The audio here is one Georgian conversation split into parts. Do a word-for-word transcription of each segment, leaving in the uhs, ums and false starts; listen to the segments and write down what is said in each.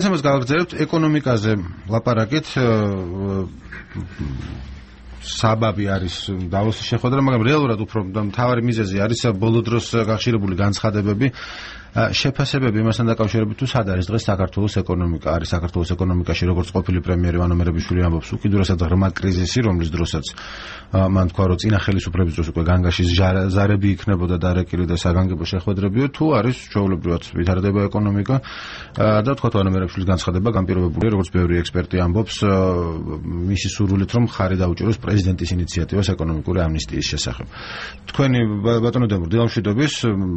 მონაცემას გავაგრძელებთ ეკონომიკაზე ლაპარაკით. საბაბი არის დავოსის შეხვედრა, მაგრამ რეალურად უფრო მთავარი მიზეზი არის ბოლო დროს გახშირებული განცხადებები, შეფასებები იმასთან დაკავშირებით, თუ სად არის დღეს საქართველოს ეკონომიკა. არის საქართველოს ეკონომიკაში, როგორც ყოფილი პრემიერი ვანო მერაბიშვილი ამბობს, უკიდურესად ღრმა კრიზისი, რომლის დროსაც მან თქვა, რომ წინა ხელისუფლების დროს უკვე განგაშის ზარები იქნებოდა დარეკილი და საგანგებო შეხვედრებიო, თუ არის ჩვეულებრივად ვითარდება ეკონომიკა და თქვა ვანო მერაბიშვილის განცხადება განპირობებულია, როგორც ბევრი ექსპერტი ამბობს, მისი სურვილით, რომ ხარი დაუჭიროს პრეზიდენტის ინიციატივას ეკონომიკური ამნისტიის შესახებ. თქვენი ბატონო დემურ დილამშვიდობის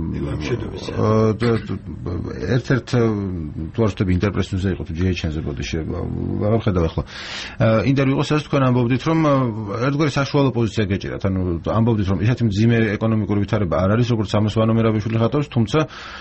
ერთ-ერთ თუ არ ვთქვი ინტერპრესიაზე იყო თუ ჯი ეიჩ ენ-ზე ბოდიში აღარ ხედავ ახლა ინტერვიუ იყო სადაც თქვენ ამბობდით რომ ერთგვარი საშუალო პოზიცია გეჭირათ, ანუ ამბობდით რომ ისეთი მძიმე ეკონომიკური ვითარება არ არის როგორც ამას ვანო მერაბიშვილი ხატავს, თუმცა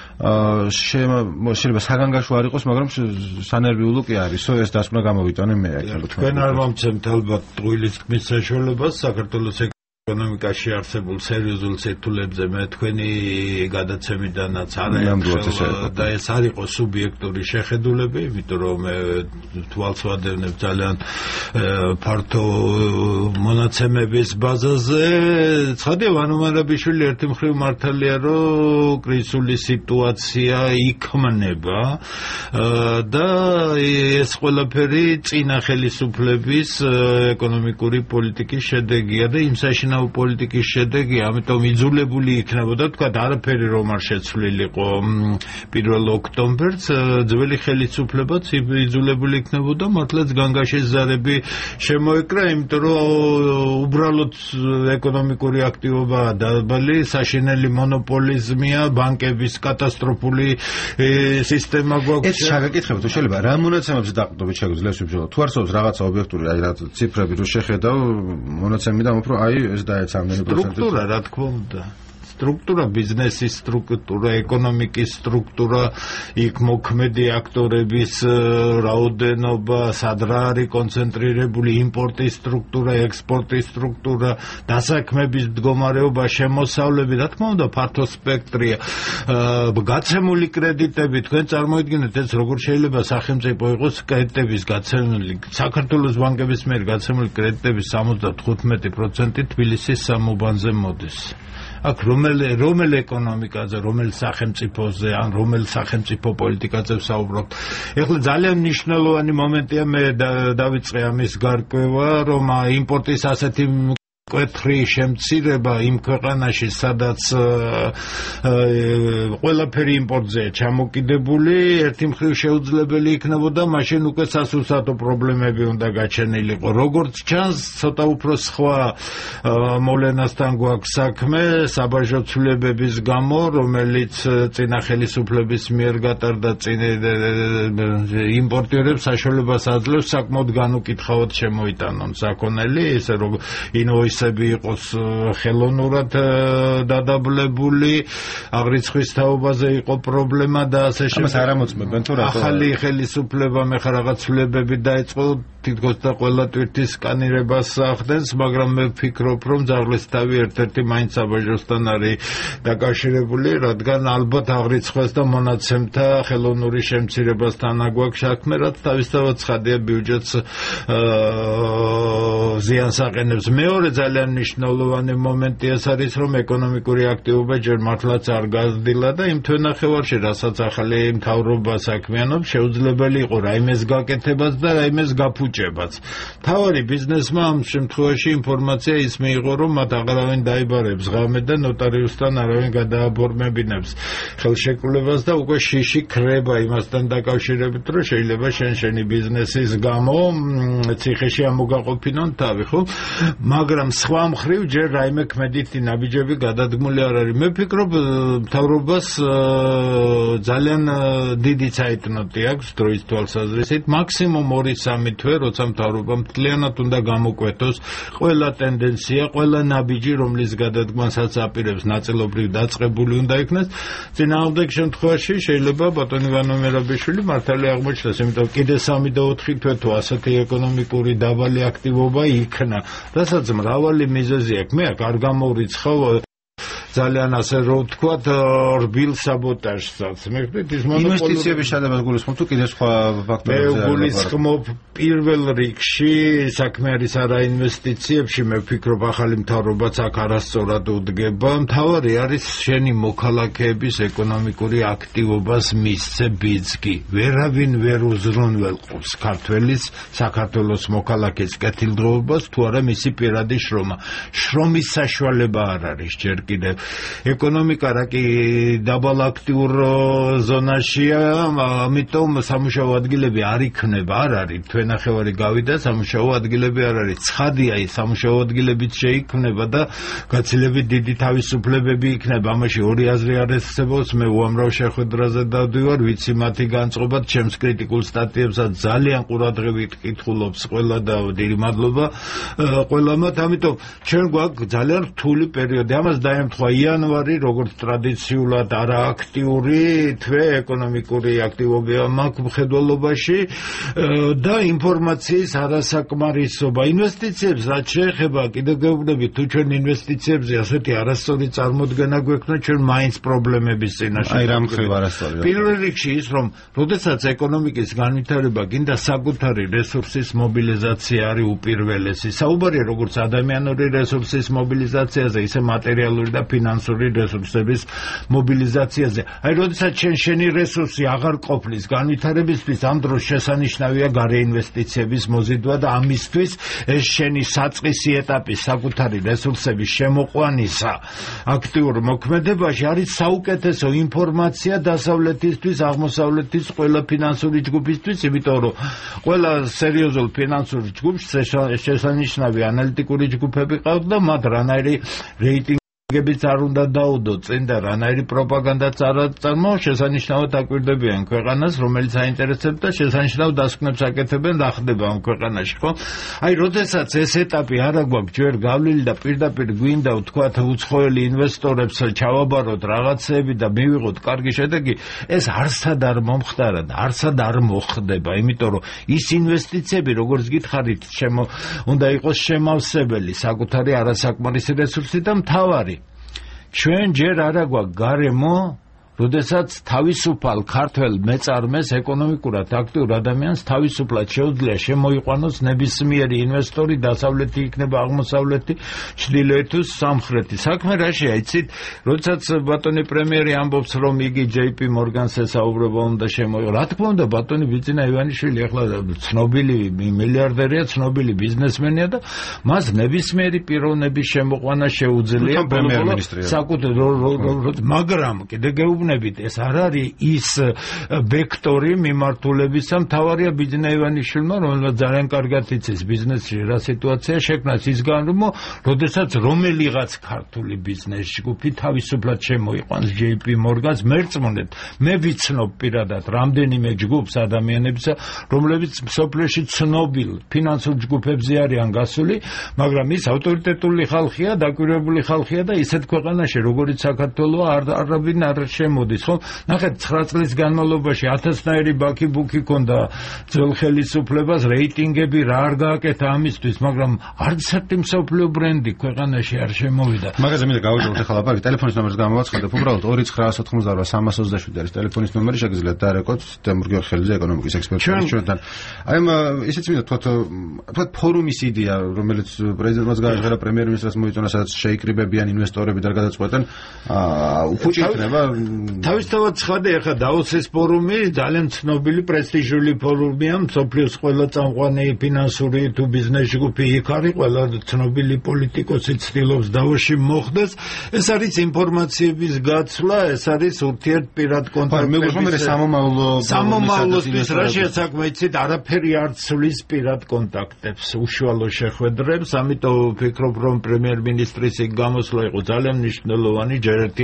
შეიძლება საგანგაშო არ იყოს, მაგრამ სანერვიულო კი არისო, ეს დასკვნა გამოვიტანე მე. თქვენ არ მომცემთ ალბათ ტყუილის თქმის საშუალებას საქართველოს ეკონომიკაში არსებულ სერიოზულ სირთულებზე მე თქვენი გადაცემიდანაც არა და ეს არ იყო სუბიექტური შეხედულები, იმიტომ რომ მე თვალს ვადევნებ ძალიან ფართო მონაცემების ბაზაზე. ცხადია, ვანო მერაბიშვილი ერთი მხრივ მართალია, რომ კრიზისული სიტუაცია იქმნება და ეს ყველაფერი წინა ხელისუფლების ეკონომიკური პოლიტიკის შედეგია და იმ საშინაო პოლიტიკის შედეგია, ამიტომ იძულებული იქნებოდა თქვა არაფერი რომ არ შეცვლილიყო პირველ ოქტომბერს, ძველი ხელისუფლებაც იძულებული იქნებოდა მართლაც განგაშის ზარები შემოეკრა, იმიტომ რომ უბრალოდ ეკონომიკური აქტივობა დაბალი, საშინელი მონოპოლიზმია, ბანკების კატასტროფული სისტემა გვაქვს. ეს შეგეკითხებთ, თუ შეიძლება რა მონაცემებს დაყრდნობით შეგვიძლია ვიბრძოლოთ, თუ არსებობს რაღაცა ობიექტური აი რა ციფრები რო შეხედავ მონაცემიდან უფრო აი ეს დაეცამდენი პროცენტი. სტრუქტურა, რა თქმა უნდა. სტრუქტურა, ბიზნესის სტრუქტურა, ეკონომიკის სტრუქტურა, იქ მოქმედი აქტორების რაოდენობა, სად რა არის კონცენტრირებული, იმპორტის სტრუქტურა, ექსპორტის სტრუქტურა, დასაქმების მდგომარეობა, შემოსავლები, რა თქმა უნდა, ფართო სპექტრია. გაცემული კრედიტები, თქვენ წარმოიდგინეთ, ეს როგორ შეიძლება სახელმწიფო იყოს კრედიტების გაცემული. საქართველოს ბანკების მიერ გაცემული კრედიტების სამოცდათხუთმეტი პროცენტი თბილისის სამუბანზე მოდის. აქ რომელ რომელ ეკონომიკაზე, რომელ სახელმწიფოზე, ან რომელ სახელმწიფო პოლიტიკაზე ვსაუბრობთ. ეხლა ძალიან მნიშვნელოვანი მომენტია, მე დავიწყე ამის გარკვევა, რომ იმპორტის ასეთი მკვეთრი შემცირება იმ ქვეყანაში, სადაც ყველაფერი იმპორტზეა ჩამოკიდებული, ერთი მხრივ შეუძლებელი იქნებოდა, მაშინ უკვე სასუსათო პრობლემები უნდა გაჩენილიყო. როგორც ჩანს, ცოტა უფრო სხვა მოვლენასთან გვაქვს საქმე, საბაჟო ცვლილებების გამო, რომელიც წინა ხელისუფლების მიერ გატარდა იმპორტიორებს საშუალებას აძლევს საკმაოდ განუკითხავად შემოიტანონ საქონელი, ესე რომ ინვოის იყოს ხელოვნურად დადაბლებული, აღრიცხვის თაობაზე იყო პრობლემა და ასე ამას არ ამოწმებენ თუ რა. ახალი ხელისუფლება მე ხარ რაღაც ცვლილებები დაიწყო, თითქოს და ყველა ტვირთის სკანირებას ახდენს, მაგრამ მე ვფიქრობ, რომ ძაღლის თავი ერთ-ერთი მაინც საბაჟოსთან არის დაკავშირებული, რადგან ალბათ აღრიცხვას და მონაცემთა ხელოვნური შემცირებასთან აგვაქვს საქმე, რაც თავისთავად ცხადია ბიუჯეტს ზიანს აყენებს. მეორე ძალიან მნიშვნელოვანი მომენტი ეს არის, რომ ეკონომიკური აქტივობა ჯერ მართლაც არ გაზრდილა და იმ თვენახევარში, რასაც ახალი მთავრობა საქმიანობს, შეუძლებელი იყო რაიმეს გაკეთებაც და რაიმეს გაფუჭებაც. მთავარი ბიზნესმა ამ შემთხვევაში ინფორმაცია ის მიიღო, რომ მათ აღარავინ დაიბარებს ღამე და ნოტარიუსთან არავინ გადააბორმებინებს ხელშეკრულებას და უკვე შიში ქრება იმასთან დაკავშირებით, რომ შეიძლება შენ შენი ბიზნესის გამო ციხეში ამოგაყოფინონ თავი, ხო? მაგრამ სხვა მხრივ ჯერ რაიმე ქმედითი ნაბიჯები გადადგმული არ არის. მე ვფიქრობ, მთავრობას ძალიან დიდი ცაიტნოტი აქვს დროის თვალსაზრისით, მაქსიმუმ ორი სამი თვე, როცა მთავრობა მთლიანად უნდა გამოკვეთოს ყველა ტენდენცია, ყველა ნაბიჯი, რომლის გადადგმასაც აპირებს, ნაწილობრივ დაწყებული უნდა იქნას. წინააღმდეგ შემთხვევაში შეიძლება ბატონი ვანო მერაბიშვილი მართალი აღმოჩნდეს, იმიტომ კიდე სამი და ოთხი თვე თუ ასეთი ეკონომიკური დაბალი აქტივობა იქნა, რასაც მრავალი მიზეზი აქვს. მე აქ არ გამოვრიცხავ ძალიან ასე რომ ვთქვათ რბილ საბოტაჟსაც. მე ვთქვით ის მონოპოლური ინვესტიციების შედარებას გულისხმობ თუ კიდევ სხვა ფაქტორებზე მე გულისხმობ პირველ რიგში საქმე არის არა ინვესტიციებში, მე ვფიქრობ ახალი მთავრობაც აქ არასწორად უდგება. მთავარი არის შენი მოქალაქეების ეკონომიკური აქტივობას მისცე ბიძგი. ვერავინ ვერ უზრუნველყოფს ქართველის საქართველოს მოქალაქის კეთილდღეობას თუ არა მისი პირადი შრომა. შრომის საშუალება არ არის ჯერ კიდევ. ეკონომიკა რა კი დაბალ აქტიურ ზონაშია, ამიტომ სამუშაო ადგილები არ იქნება, არ არის. თვენახევარი გავიდა, სამუშაო ადგილები არ არის. ცხადია, ის სამუშაო ადგილებიც შეიქმნება და გაცილებით დიდი თავისუფლებები იქნება. ამაში ორი აზრი არ არსებობს. მე უამრავ შეხვედრაზე დავდივარ, ვიცი მათი განწყობად, ჩემს კრიტიკულ სტატიებსაც ძალიან ყურადღებით კითხულობს ყველა და დიდი მადლობა ყველამათ. ამიტომ ჩვენ გვაქვს ძალიან რთული პერიოდი. ამას დაემთხვა იანვარი, როგორც ტრადიციულად არააქტიური თვე ეკონომიკური აქტივობია მაქვს მხედველობაში და ინფორმაციის არასაკმარისობა. ინვესტიციებს რაც შეეხება, კიდევ გეუბნებით, თუ ჩვენ ინვესტიციებზე ასეთი არასწორი წარმოდგენა გვექნა, ჩვენ მაინც პრობლემების წინაშე. აი რა მხრივ არასწორია. პირველ რიგში ის, რომ როდესაც ეკონომიკის განვითარება გინდა საკუთარი რესურსის მობილიზაცია არის უპირველესი. საუბარია როგორც ადამიანური რესურსის მობილიზაციაზე, ისე მატერიალური და ფინანსური რესურსების მობილიზაციაზე. აი როდესაც შენ შენი რესურსი აღარ ყოფნის განვითარებისთვის, ამ დროს შესანიშნავია გარე ინვესტიციების მოზიდვა და ამისთვის ეს შენი საწყისი ეტაპი საკუთარი რესურსების შემოყვანისა აქტიურ მოქმედებაში არის საუკეთესო ინფორმაცია დასავლეთისთვის, აღმოსავლეთის ყველა ფინანსური ჯგუფისთვის, იმიტომ რომ ყველა სერიოზულ ფინანსურ ჯგუფს შესანიშნავი ანალიტიკური ჯგუფები ყავთ და მათ რანაირი რეიტინგი გებიც არ უნდა დაუდო წინ და რანაირი პროპაგანდაც არ აწარმოო, შესანიშნავად აკვირდებიან ქვეყანას, რომელიც აინტერესებს და შესანიშნავ დასკვნებს აკეთებენ, რა ხდება ამ ქვეყანაში, ხო? აი, როდესაც ეს ეტაპი არ აგვაქვს ჯერ გავლილი და პირდაპირ გვინდა ვთქვათ უცხოელი ინვესტორებს ჩავაბაროთ რაღაცები და მივიღოთ კარგი შედეგი, ეს არსად არ მომხდარა და არსად არ მოხდება, იმიტომ რომ ის ინვესტიციები, როგორც გითხარით, შემო უნდა იყოს შემავსებელი საკუთარი არასაკმარისი რესურსი და მთავარი ჩვენ ჯერ არა გვაქვს გარემო, როდესაც თავისუფალ ქართველ მეწარმეს ეკონომიკურად აქტიურ ადამიანს თავისუფლად შეუძლია შემოიყვანოს ნებისმიერი ინვესტორი, დასავლეთი იქნება აღმოსავლეთი, ჩრდილოეთი თუ სამხრეთი. საქმე რაშია, იცით, როდესაც ბატონი პრემიერი ამბობს, რომ იგი ჯეი პი Morgan-ს ესაუბრება უნდა შემოიღო. რა თქმა უნდა, ბატონი ბიძინა ივანიშვილი ახლა ცნობილი მილიარდერია, ცნობილი ბიზნესმენია და მას ნებისმიერი პიროვნების შემოყვანა შეუძლია საკუთარ, მაგრამ კიდე გეუბნებით, ეს არ არის ის ვექტორი მიმართულებისა. მთავარია ბიძინა ივანიშვილმა, რომელმაც ძალიან კარგად იცის ბიზნესში რა სიტუაცია შექმნას ისგან, რომ როდესაც რომელიღაც ქართული ბიზნეს ჯგუფი თავისუფლად შემოიყვანს ჯეი პი Morgan-ს, მერწმუნეთ, მე ვიცნობ პირადად რამდენიმე ჯგუფს ადამიანებსა, რომლებიც მსოფლიოში ცნობილ ფინანსურ ჯგუფებზე არიან გასული, მაგრამ ის ავტორიტეტული ხალხია, დაკვირვებული ხალხია და ისეთ ქვეყანაში, როგორც საქართველო, არავინ არ შემო მოდის, ხო? ნახეთ, ცხრა წლის განმავლობაში ათასნაირი ბაქი-ბუქი ქონდა ძველ ხელისუფლებას, რეიტინგები რა არ გააკეთა ამისთვის, მაგრამ არც ერთი მსოფლიო ბრენდი ქვეყანაში არ შემოვიდა. მაგაზე მინდა გავუჯობოთ ახლა ლაპარაკი, ტელეფონის ნომერს გამოვაცხადებ, უბრალოდ ორი ცხრა ოთხმოცდაოთხ სამას ოცდაშვიდი არის ტელეფონის ნომერი, შეგიძლიათ დაარეკოთ თემურ გიორგიელიძე ეკონომიკის ექსპერტი ჩვენთან. აი ისიც მინდა თქვათ, თქვათ ფორუმის იდეა, რომელიც პრეზიდენტმაც გააჟღერა, პრემიერ-მინისტრს მოიწონა, სადაც შეიკრიბებიან ინვესტორები და გადაწყვეტენ, უხუჭი იქნება. თავისთავად ცხადია, ახლა დავოსის ფორუმი ძალიან ცნობილი პრესტიჟული ფორუმია, მსოფლიოს ყველა წამყვანი ფინანსური თუ ბიზნეს ჯგუფი იქ არის, ყველა ცნობილი პოლიტიკოსი ცდილობს დავოსში მოხდეს. ეს არის ინფორმაციების გაცვლა, ეს არის ურთიერთპირად კონტაქტები. მე ვთქვი, მე სამომავლო სამომავლოსთვის რა შეცაქმე, იცით, არაფერი არ ცვლის პირად კონტაქტებს, უშუალო შეხვედრებს, ამიტომ ვფიქრობ, რომ პრემიერ-მინისტრის იქ გამოსვლა იყო ძალიან მნიშვნელოვანი, ჯერ ერთი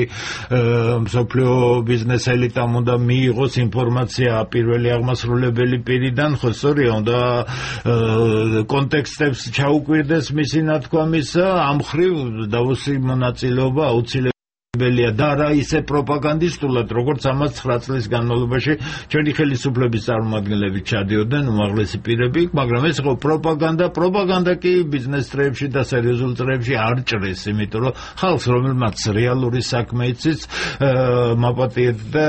მსოფლიო ბიზნეს ელიტამ უნდა მიიღოს ინფორმაცია პირველი აღმასრულებელი პირიდან, ხო სწორია, უნდა კონტექსტებს ჩაუკვირდეს მისი ნათქვამისა, ამ ხრივ დავოსი მონაწილეობა აუცილებლად ბელია და რა ისე პროპაგანდისტულად როგორც ამას ცხრა წლის განმავლობაში ჩვენი ხელისუფლების წარმომადგენლები ჩადიოდნენ უმაღლესი პირები, მაგრამ ეს იყო პროპაგანდა, პროპაგანდა კი ბიზნეს წრეებში და სერიოზულ წრეებში არ ჭრეს, იმიტომ რომ ხალხს რომელმაც რეალური საქმე იცის, მაპატიებდა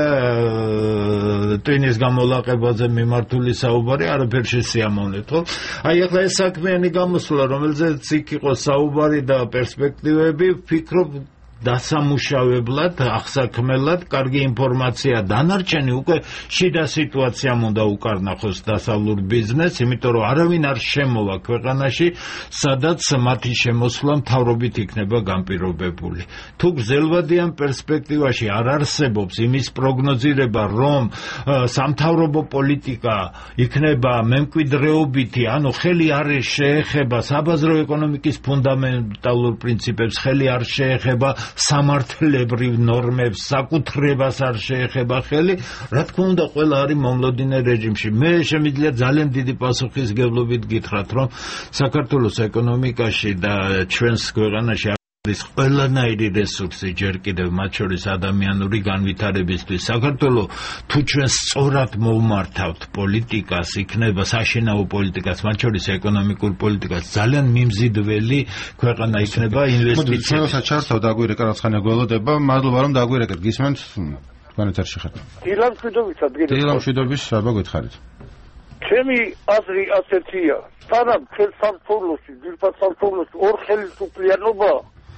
ტვინის გამოლაყებაზე მიმართული საუბარი არაფერში სიამოვნებთ, ხო? აი ახლა ეს საქმიანი გამოსვლა, რომელზეც იქ იყო საუბარი და პერსპექტივები, ვფიქრობ დასამუშავებლად, აღსაქმელად, კარგი ინფორმაცია დანარჩენი უკვე შიდა სიტუაციამ უნდა უკარნახოს დასავლურ ბიზნესს, იმიტომ რომ არავინ არ შემოვა ქვეყანაში, სადაც მათი შემოსვლა მთავრობით იქნება განპირობებული. თუ გრძელვადიან პერსპექტივაში არ არსებობს იმის პროგნოზირება, რომ სამთავრობო პოლიტიკა იქნება მემკვიდრეობითი, ანუ ხელი არ შეეხება საბაზრო ეკონომიკის ფუნდამენტალურ პრინციპებს, ხელი არ შეეხება სამართლებრივ ნორმებს, საკუთრებას არ შეეხება ხელი, რა თქმა უნდა, ყველა არის მომლოდინე რეჟიმში. მე შემიძლია ძალიან დიდი პასუხისგებლობით გითხრათ, რომ საქართველოს ეკონომიკაში და ჩვენს ქვეყანაში არის ყველანაირი რესურსი ჯერ კიდევ მათ შორის ადამიანური განვითარებისთვის. საქართველოს თუ ჩვენ სწორად მოვმართავთ პოლიტიკას, იქნება საშინაო პოლიტიკას, მათ შორის ეკონომიკურ პოლიტიკას, ძალიან მიმზიდველი ქვეყანა იქნება ინვესტიციებში. მოდი, ჩართავ დაგვირეკა რაცხანა გველოდება, მადლობა რომ დაგვირეკეთ, გისმენთ თქვენ ეთერში ხართ. დილამ შვიდობისა დგინოთ. დილამ შვიდობის, აბა გითხარით. ჩემი აზრი ასეთია, სანამ ხელ სამთავროში, ძირფად სამთავროში ორ ხელისუფლიანობა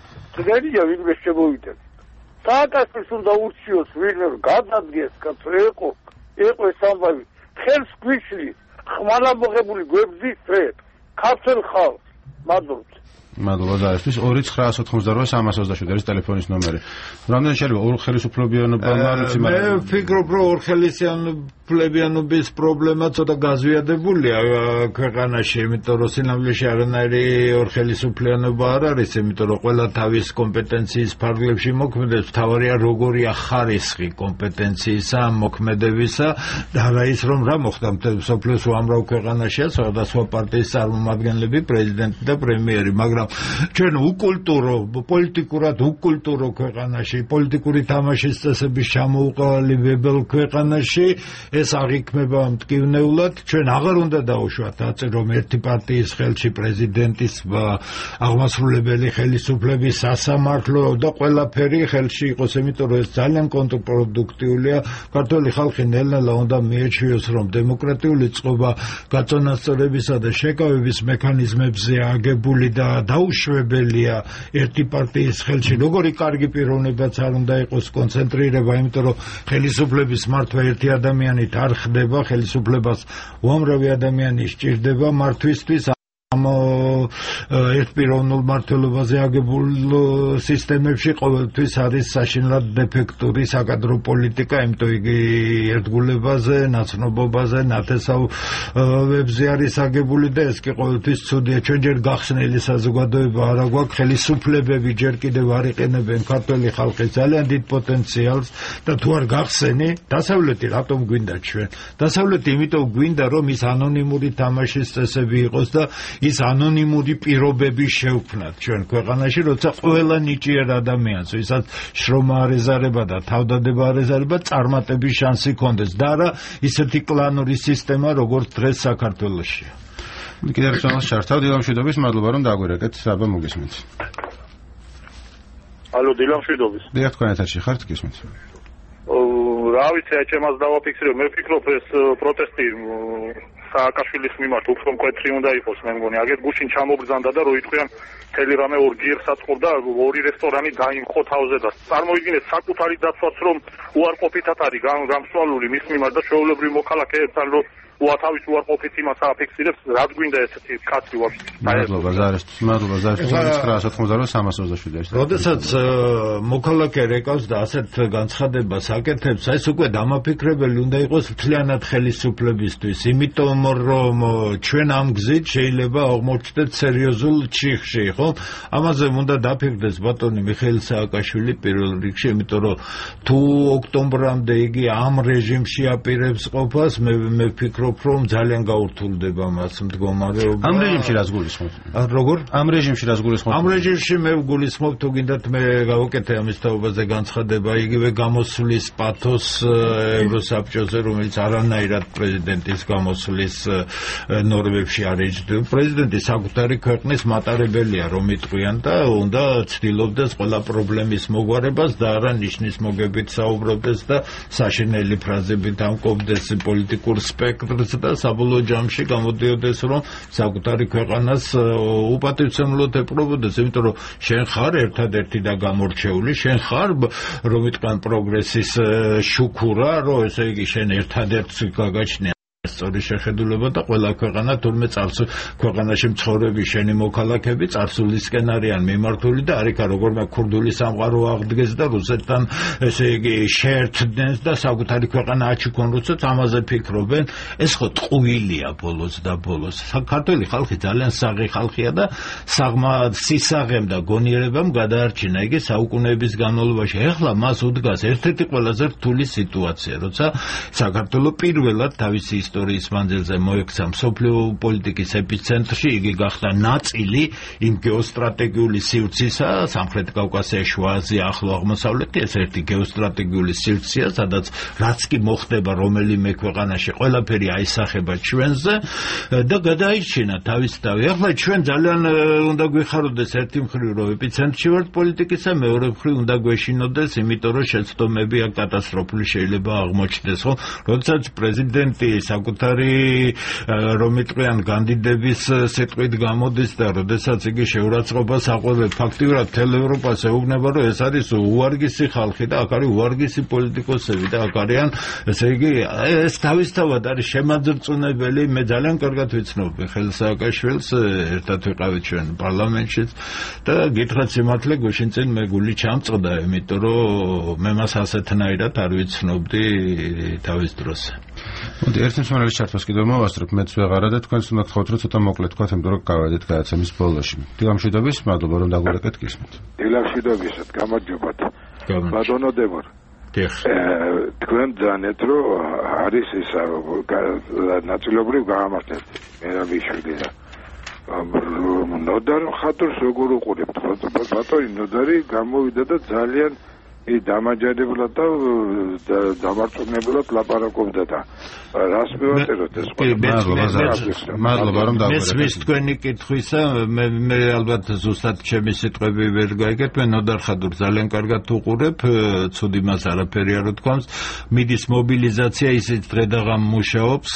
დღერია ვინმე შემოვიდეს. სააკაშვილს უნდა ურჩიოს ვინმე გადადგეს, კაცო ეყო, ეყო ეს ამბავი. ხელს გვიშლის, ხმალამოღებული გვებზის წრე, ქართულ ხალხს. მადლობთ. მადლობა ზარისთვის. ორი ცხრა ათს ოცდაოთხი სამას ოცდაშვიდი არის ტელეფონის ნომერი. რამდენი შეიძლება ორ ხელისუფლებიანობა მარუცი მე ვფიქრობ, რომ ორ ხელისუფლებიანობის პრობლემა ცოტა გაზვიადებულია ქვეყანაში, იმიტომ რომ სინამდვილეში არანაირი ორ ხელისუფლებიანობა არ არის, იმიტომ რომ ყველა თავის კომპეტენციის ფარგლებში მოქმედებს, თავარია როგორია ხარისხი კომპეტენციისა, მოქმედებისა და რა ის რომ რა მოხდა მთელ მსოფლიოს უამრავ ქვეყანაშია სხვადასხვა პარტიის წარმომადგენლები, პრეზიდენტი და პრემიერი, მაგრამ ჩვენ უკულტურო, პოლიტიკურად უკულტურო ქვეყანაში, პოლიტიკური თამაშის წესების ჩამოუყალიბებელ ქვეყანაში ეს აღიქმება მტკივნეულად, ჩვენ აღარ უნდა დავუშვათ აწე, რომ ერთი პარტიის ხელში პრეზიდენტის აღმასრულებელი ხელისუფლების სასამართლო და ყველაფერი ხელში იყოს, იმიტომ რომ ეს ძალიან კონტრპროდუქტიულია. ქართული ხალხი ნელ-ნელა უნდა მიეჩვიოს, რომ დემოკრატიული წყობა გაწონასწორებისა და შეკავების მექანიზმებზე აგებული და დაუშვებელია ერთი პარტიის ხელში. როგორი კარგი პიროვნებაც არ უნდა იყოს კონცენტრირება, იმიტომ რომ ხელისუფლების მართვა ერთი ადამიანით არ ხდება, ხელისუფლებას უამრავი ადამიანი სჭირდება მართვისთვის. ამ ერთპიროვნულ მმართველობაზე აგებულ სისტემებში ყოველთვის არის საშინლად დეფექტური საკადრო პოლიტიკა, იმიტომ იგი ერთგულებაზე, ნაცნობობაზე, ნათესავებზე არის აგებული და ეს კი ყოველთვის ცუდია. ჩვენ ჯერ გახსნილი საზოგადოება არა გვაქვს, ხელისუფლებები ჯერ კიდევ არ იყენებენ ქართველი ხალხის ძალიან დიდ პოტენციალს და თუ არ გახსენი, დასავლეთი რატომ გვინდა ჩვენ? დასავლეთი იმიტომ გვინდა, რომ ის ანონიმური თამაშის წესები იყოს და ის ანონიმური პირობები შევქმნათ ჩვენ ქვეყანაში, როცა ყველა ნიჭიერ ადამიანს, ვისაც შრომა არ ეზარება და თავდადება არ ეზარება, წარმატების შანსი ჰქონდეს და არა ისეთი კლანური სისტემა, როგორც დღეს საქართველოშია. კიდევ ერთხელ ჩართავ, დილამ შვიდობის, მადლობა რომ დაგვირეკეთ, აბა მოგესმით. ალო, დილამ შვიდობის. დიახ, თქვენ ეთერში ხართ, გისმენთ. რა ვიცი, ჩემს დავაფიქსირებ, მე ვფიქრობ ეს პროტესტი სააკაშვილის მიმართ უფრო მკვეთრი უნდა იყოს, მე მგონი, აგერ გუშინ ჩამობრძანდა და რო იტყვიან მთელი რამე ორგიერ საწყობდა, ორი რესტორანი დაიმხო თავზე და წარმოიდგინეთ საკუთარი დაცვაც რომ უარყოფითად არის გამსვალული მის მიმართ და ჩვეულებრივ მოქალაქეებთან რომ უათავის უარყოფით იმას აფიქსირებს, რაც გვინდა ესეთი კაცი ვაფშე. მადლობა ზარისთვის, მადლობა ზარისთვის. ცხრა ათს ოცდაოთხი სამას ოცდაშვიდი არის. როდესაც მოქალაქე რეკავს და ასეთ განცხადებას აკეთებს, ეს უკვე დამაფიქრებელი უნდა იყოს მთლიანად ხელისუფლებისთვის, იმიტომ რომ ჩვენ ამ გზით შეიძლება აღმოჩნდეთ სერიოზულ ჩიხში, ხო? ამაზე უნდა დაფიქრდეს ბატონი მიხეილ სააკაშვილი პირველ რიგში, იმიტომ რომ თუ ოქტომბრამდე იგი ამ რეჟიმში აპირებს ყოფას, მე მე ვფიქრობ ვფიქრობ, რომ ძალიან გაურთულდება მას მდგომარეობა. ამ რეჟიმში რას გულისხმობთ? როგორ? ამ რეჟიმში რას გულისხმობთ? ამ რეჟიმში მე ვგულისხმობ, თუ გინდათ მე გავაკეთე ამის თაობაზე განცხადება, იგივე გამოსვლის პათოს ევროსაბჭოზე, რომელიც არანაირად პრეზიდენტის გამოსვლის ნორმებში არ ეჯდება. პრეზიდენტი საკუთარი ქვეყნის მატარებელია, რომ იტყვიან და უნდა ცდილობდეს ყველა პრობლემის მოგვარებას და არა ნიშნის მოგებით საუბრობდეს და საშინელი ფრაზებით ამკობდეს პოლიტიკურ სპექტრს და საბოლოო ჯამში გამოდიოდეს, რომ საკუთარი ქვეყანას უპატივცემლოდ ეპყრობოდეს, იმიტომ რომ შენ ხარ ერთადერთი და გამორჩეული, შენ ხარ რომ იტყვიან პროგრესის შუქურა, რომ ესე იგი შენ ერთადერთს გაგაჩნია სწორი შეხედულება და ყველა ქვეყანა თურმე წარს ქვეყანაში მცხოვრები შენი მოქალაქეები წარსულისკენ არიან მიმართული და არიქა როგორმე ქურდული სამყარო აღდგეს და რუსეთთან ესე იგი შეერთდნენ და საკუთარი ქვეყანა აჩიქონ რუსეთს, ამაზე ფიქრობენ. ეს ხო ტყუილია ბოლოს და ბოლოს. საქართველოს ხალხი ძალიან საღი ხალხია და საღმა სისაღემ და გონიერებამ გადაარჩინა იგი საუკუნეების განმავლობაში. ეხლა მას უდგას ერთ-ერთი ყველაზე რთული სიტუაცია, როცა საქართველოს პირველად თავისი ისტორიის მანძილზე მოექცა მსოფლიო პოლიტიკის ეპიცენტრში, იგი გახდა ნაწილი იმ გეოსტრატეგიული სივრცისა, სამხრეთ კავკასიაში, შუა აზია, ახლო აღმოსავლეთი, ეს ერთი გეოსტრატეგიული სივრცეა, სადაც რაც კი მოხდება რომელიმე ქვეყანაში, ყველაფერი აისახება ჩვენზე და გადაიჩინა თავის თავი. ახლა ჩვენ ძალიან უნდა გვიხაროდეს ერთი მხრივ, რომ ეპიცენტრში ვართ პოლიტიკისა, მეორე მხრივ უნდა გვეშინოდეს, იმიტომ რომ შეცდომები აქ კატასტროფული შეიძლება აღმოჩნდეს, ხო? როდესაც პრეზიდენტი საკუთარი რომ იტყვიან კანდიდატების სიტყვით გამოდის და როდესაც იგი შეურაცხყოფას აყვებებს, ფაქტიურად მთელ ევროპას ეუბნება, რომ ეს არის უვარგისი ხალხი და აქ არის უვარგისი პოლიტიკოსები და აქ არიან, ესე იგი ეს თავისთავად არის შემაძრწუნებელი. მე ძალიან კარგად ვიცნობ მიხეილ სააკაშვილს, ერთად ვიყავით ჩვენ პარლამენტშიც და გითხრათ სიმართლე, გუშინ წინ მე გული ჩამწყდა, იმიტომ რომ მე მას ასეთნაირად არ ვიცნობდი თავის დროს. მოდი ერთი მსმენელის ჩართვას კიდევ მოვასწრებ, მეც ვეღარა და თქვენს უნდა გთხოვთ, რომ ცოტა მოკლედ თქვათ, იმიტომ რომ გავედით გადაცემის ბოლოში. დილამშვიდობის, მადლობა რომ დაგვრეკეთ გისმით. დილამშვიდობისად, გამარჯობათ. ბატონო დებორ. დიახ. თქვენ ძანეთ, რომ არის ეს ნაწილობრივ გაამართლეთ მერაბიშვილი და ნოდარ ხატურს როგორ უყურებთ? ბატონი ნოდარი გამოვიდა და ძალიან დამაჯერებლად და დამარწმუნებლად ლაპარაკობდა და რას მივაწეროთ ეს ყველა. მადლობა რომ დაგვერეთ. მე მის თქვენი კითხვისა, მე მე ალბათ ზუსტად ჩემი სიტყვები ვერ გაიგეთ, მე ნოდარ ხადურ ძალიან კარგად უყურებ, ცუდი მას არაფერი არ უთქვამს. მიდის მობილიზაცია, ისიც დღე-დაღამ მუშაობს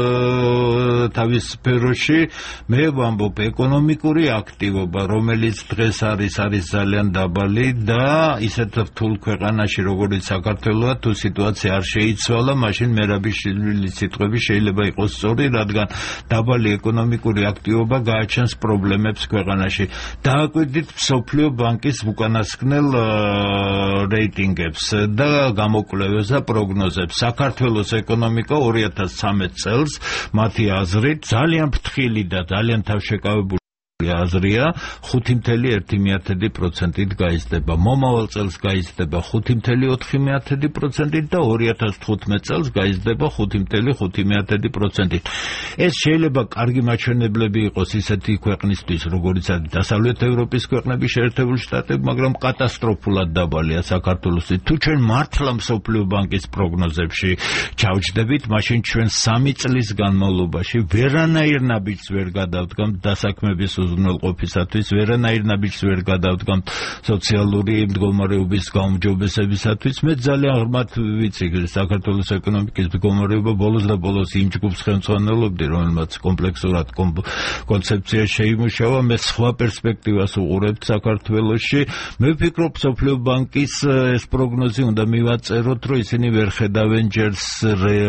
თავის სფეროში. მე ვამბობ, ეკონომიკური აქტივობა, რომელიც დღეს არის, არის ძალიან დაბალი და ისეთ რთულ ქვეყანაში, როგორც საქართველოა, თუ სიტუაცია არ შეიცვალა, მაშინ მერაბიშვილის სიტყვები შეიძლება იყოს სწორი, რადგან დაბალი ეკონომიკური აქტივობა გააჩენს პრობლემებს ქვეყანაში. დააკვირდით მსოფლიო ბანკის უკანასკნელ რეიტინგებს და გამოკვლევებს და პროგნოზებს. საქართველოს ეკონომიკა ორი ათას ცხრამეტ წელს, მათი აზრით, ძალიან ფრთხილი და ძალიან თავშეკავებული აზრია, ხუთი წუთი ერთი პროცენტით გაიზრდება. მომავალ წელს გაიზრდება ხუთი წუთი ოთხი პროცენტით და ორი ათას თხუთმეტ წელს გაიზრდება ხუთი წუთი ხუთი პროცენტით. ეს შეიძლება კარგი მაჩვენებლები იყოს ისეთი ქვეყნისთვის, როგორც არის დასავლეთ ევროპის ქვეყნები, შეერთებული შტატები, მაგრამ კატასტროფულად დაბალია საქართველოსი. თუ ჩვენ მართლა მსოფლიო ბანკის პროგნოზებში ჩავჯდებით, მაშინ ჩვენ სამი წლის განმავლობაში ვერანაირ ნაბიჯს ვერ გადავდგამთ დასაქმების უზრუნველყოფისათვის, ვერანაირ ნაბიჯს ვერ გადავდგამთ სოციალური მდგომარეობის გაუმჯობესებისათვის. მე ძალიან ღრმად ვიცი საქართველოს ეკონომიკის მდგომარეობა ბოლოს და ბოლოს იმ ჯგუფს ხელმძღვანელობდი, რომელმაც კომპლექსურად კონცეფცია შეიმუშავა. მე სხვა პერსპექტივას უყურებთ საქართველოში. მე ვფიქრობ, მსოფლიო ბანკის ეს პროგნოზი უნდა მივაწეროთ, რომ ისინი ვერ ხედავენ ჯერს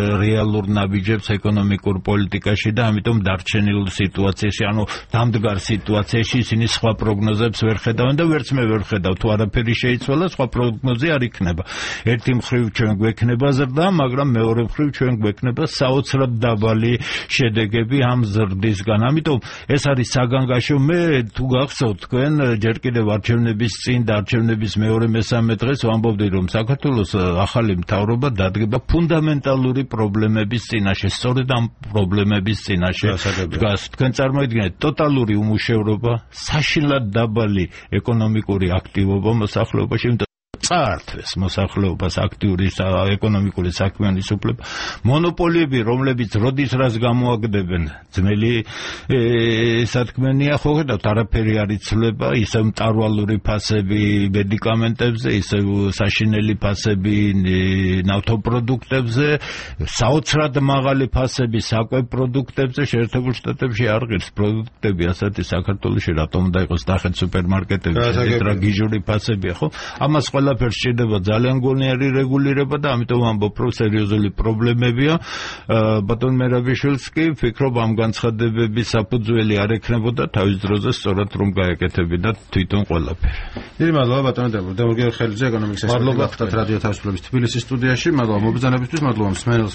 რეალურ ნაბიჯებს ეკონომიკურ პოლიტიკაში და ამიტომ დარჩენილ სიტუაციაში, ანუ დამდგარ სიტუაციაში ისინი სხვა პროგნოზებს ვერ ხედავენ და ვერც მე ვერ ხედავ თუ არაფერი შეიცვალა სხვა პროგნოზი არ იქნება ერთი მხრივ ჩვენ გვექნება ზრდა მაგრამ მეორე მხრივ ჩვენ გვექნება საოცრად დაბალი შედეგები ამ ზრდისგან ამიტომ ეს არის საგანგაშო მე თუ გახსოვთ თქვენ ჯერ კიდევ არჩევნების წინ და არჩევნების მეორე მესამე დღეს ვამბობდი რომ საქართველოს ახალი მთავრობა დადგება ფუნდამენტალური პრობლემების წინაშე სწორედ ამ პრობლემების წინაშე დგას თქვენ წარმოიდგინეთ ტოტალური უმუშევრობა საშინლად დაბალი ეკონომიკური აქტივობა მოსახლეობაში წაართვეს მოსახლეობას აქტიური ეკონომიკური საქმიანობის უფლება მონოპოლიები რომლებიც როდის რას გამოაგდებენ ძნელი სათქმენია ხო ხედავთ არაფერი არ იცვლება ისევ მტარვალური ფასები მედიკამენტებზე ისევ საშინელი ფასები ნავთობპროდუქტებზე საოცრად მაღალი ფასები საკვებ პროდუქტებზე შეერთებულ შტატებში არ ღირს პროდუქტები ასეთი საქართველოში რატომ უნდა იყოს ნახეთ სუპერმარკეტები რა გიჟური ფასებია ხო ამას ყველა ფერსჭირდება ძალიან გონიერი რეგულირება და ამიტომ ამბობ რომ სერიოზული პრობლემებია ბატონ მერაბიშვილს კი ვფიქრობ ამ განცხადებების საფუძველი არ ექნებოდა თავის დროზე სწორად რომ გაეკეთებინა თვითონ ყველაფერი დიდი მადლობა ბატონო დებორ გეორგიევ ხელიძე ეკონომიკის ექსპერტი გახდათ რადიო თავისუფლების თბილისის სტუდიაში მადლობა მობრძანებისთვის მადლობა მსმენელს